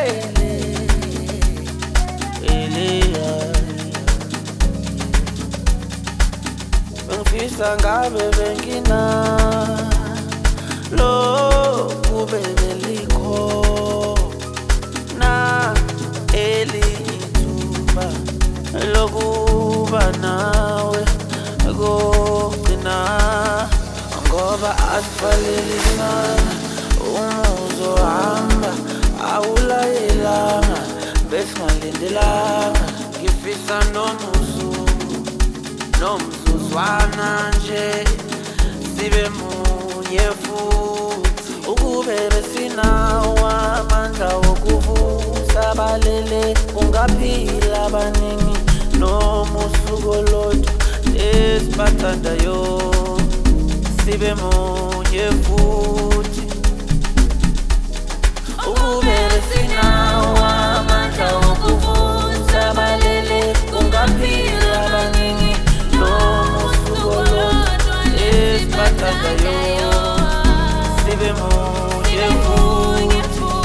Bengifisa ngabe bengina lokhu bebelikho na elithuba lokuba nawe kugcina ngoba asivalelana umuzo hamba awulayelanga besingalindelanga ngifisa nomzuzwana nje sibe munye futhi ukube besinawo amandla wokuvusa balele ungaphila abaningi noma usuku olodwa esibathandayo sibe munye futhi ukube besinawo amandla wokuvusa balele ungaphila abaningi noma usuku olodwa esibathandayo sibe munye futhi.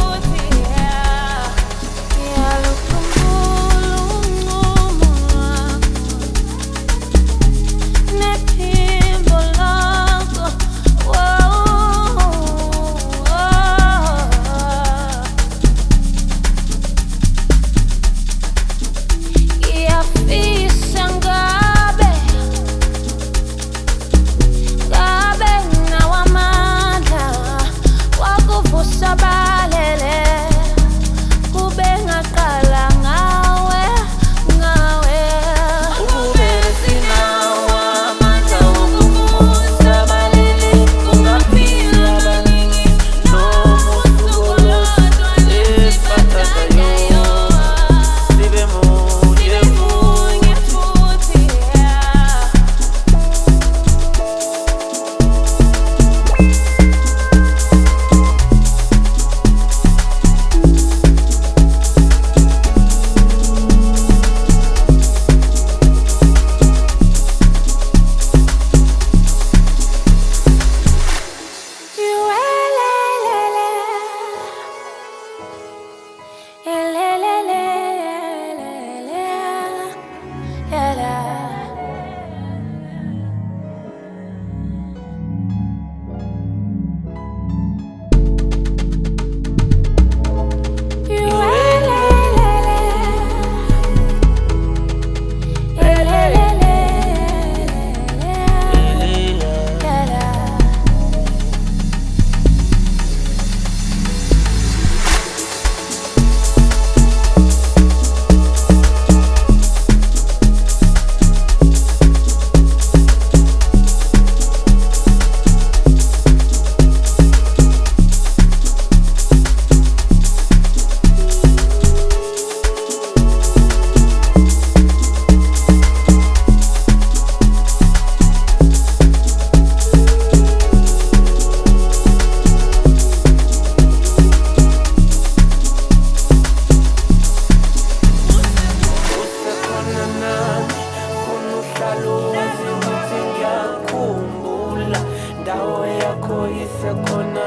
Isekhona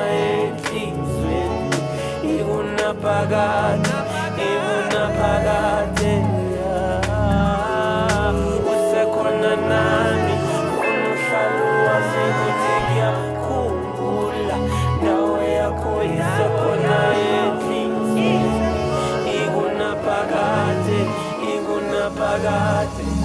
enhlizweni ikunaphakade usekhona nami uhlalo wazi ukuthi ngiyakhumbula ndawo yakho isekhona enhlizweni ikunaphakade